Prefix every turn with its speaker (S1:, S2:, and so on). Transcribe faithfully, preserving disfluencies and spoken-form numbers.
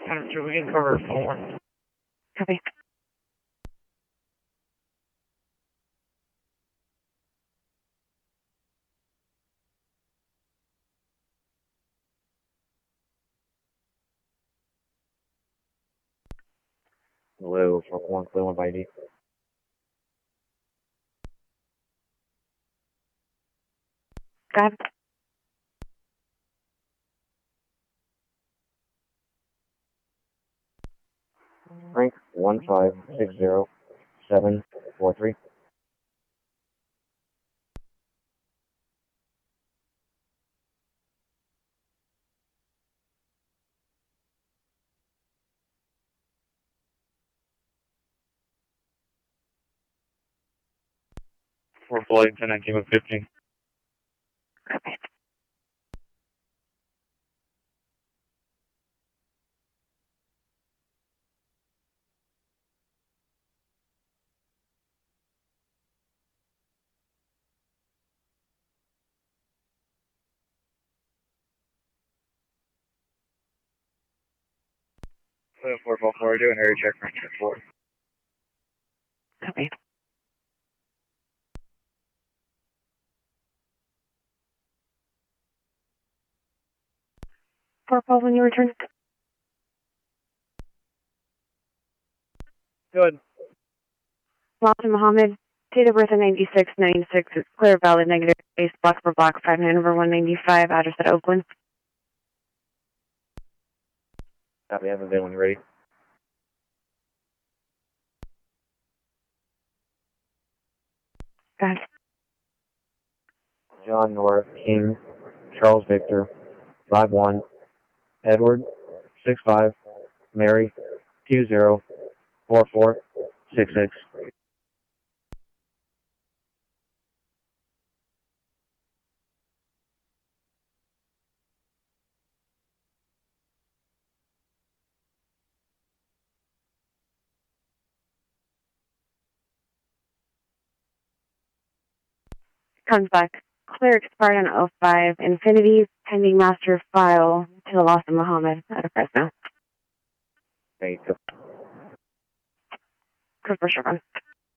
S1: Center two, we can cover phone one.
S2: Copy.
S3: Hello, for one, clear one by D.
S2: Got it.
S3: Frank, one five six zero seven four three.
S1: For flight ten nineteen with fifteen.
S2: Copy.
S1: Clear four four four, do an area check for check four.
S2: Copy. four twelve when you return.
S1: Good.
S2: Lawson Mohammed, date of birth of ninety-six ninety-six, is clear, valid, negative, base, block for block, five nine over one ninety-five, address at Oakland.
S3: Copy, have a bit when you're ready.
S2: Got it.
S3: John North, King, Charles Victor, five one, Edward, six five, Mary, two zero, four four, six six.
S2: Comes back. Clear expired on oh five, Infinity, pending master file to the Lawson Mohammed out of Fresno.
S3: Thank you.
S2: Good for sure.